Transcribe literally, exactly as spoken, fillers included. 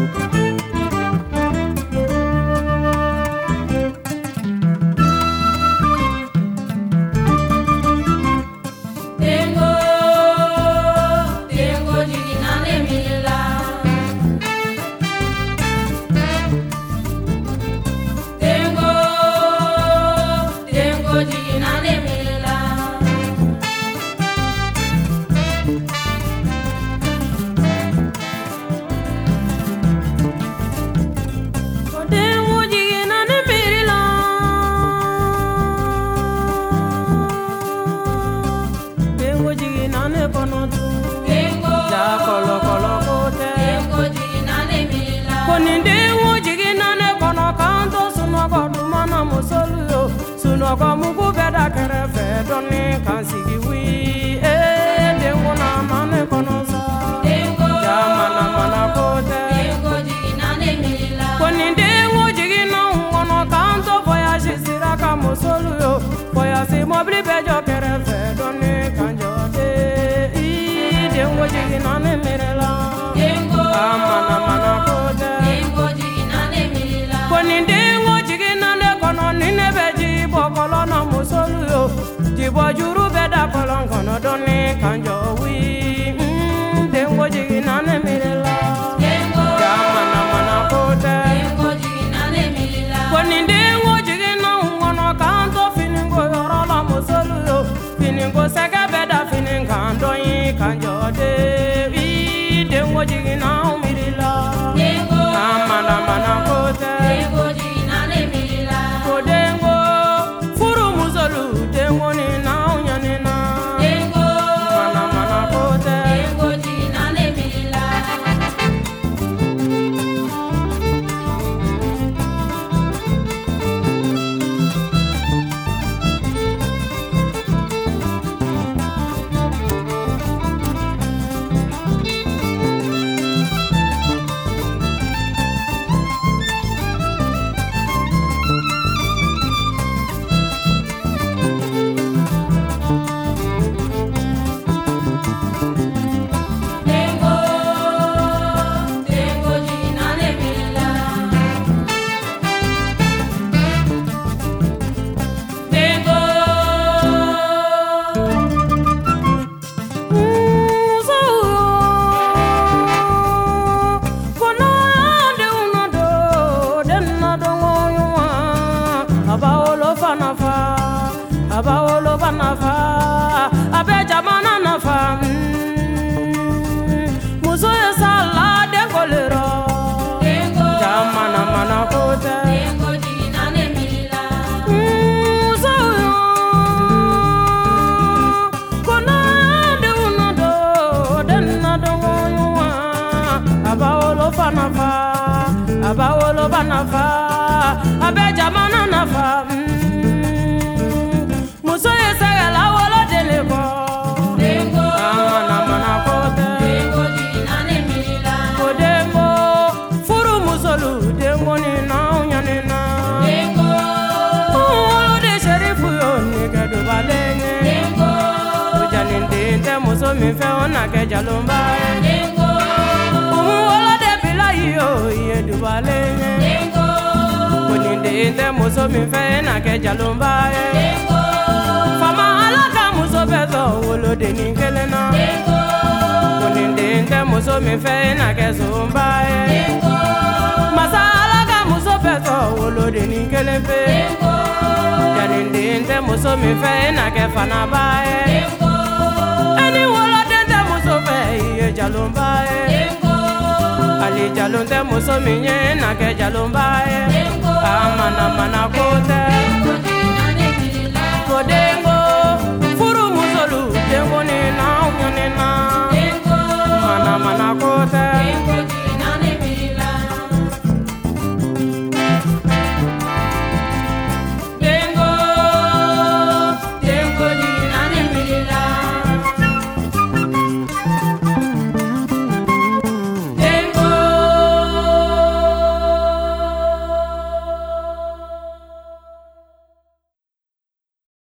Sunogo mugu beda kerefe doni kansigi wi eh dengo na mane konosa dengo jamana mana kote dengo jigina ne milila koni dengo jigina ngono kanto voyage siraka musolu yo voyage mobile bejo kerefe doni kanjote i dengo jigina ne milila dengo amana mana kote dengo jigina ne milila koni dengo jigina ne kono nine beji Kolona musolu yo jibo juru beda kolon kono doni kanjo wi dengo jigina ne mirela dengo jamana mana kote dengo jigina ne mirela koni dengo jigina ngono kanto finingo yorola musolu yo finingo sega beda fininga doni kanjo de wi dengo jigina mirela dengo jamana mana kote dengo jigina ne mirela kodengo dengo ni na unyane na dengo mana mana kote dengo jina ne milila Abawolo banafa abe jamana nafa muso ya sala de kolero dengo jamana mana kote dengo jina ne milila muso kona de unodo denna dongo yuwa abawolo banafa abawolo banafa abe jamana nafa muso yesagala wolo delego dengo amana mana kote dengo jina ne milila kodengo furu musolu dengo ni na unyane na dengo wolo de sherifu yo nige do balenge dengo ujaninde nte muso mi fe ona ke jalomba dengo wolo de bilai yo ye do balenge dengo koninde nte muso mi fe na ke jalomba dengo fama alaka muso bezo wolo de ninkelena dengo koninde nte muso mi fe na ke zumba dengo masa alaka muso bezo wolo de ninkelempe dengo janinde nte muso mi fe na ke fana bae dengo ani wolo de nte muso fe ye jalomba dengo ali jalonte muso mi nye na ke jalomba dengo amana mana kote kodengo furu musolu dengo ni na unyane na dengo mana mana kote